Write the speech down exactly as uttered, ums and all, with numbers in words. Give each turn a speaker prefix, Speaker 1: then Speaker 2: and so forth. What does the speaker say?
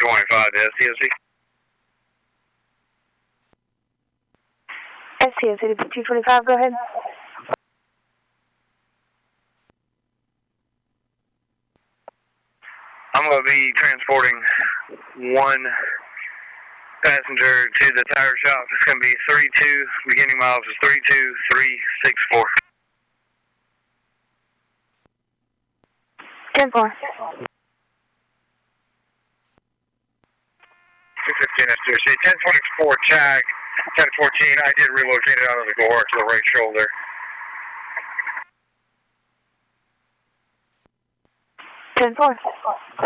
Speaker 1: twenty-five to S T O C.
Speaker 2: S T O C to two twenty-five, go ahead.
Speaker 1: I'm going to be transporting one passenger to the tire shop. It's going to be three two, beginning miles is three two three six four.
Speaker 2: ten four.
Speaker 1: two fifteen S T O C, ten twenty-four tag, ten fourteen. I did relocate it out of the gore to the right shoulder.
Speaker 2: ten four.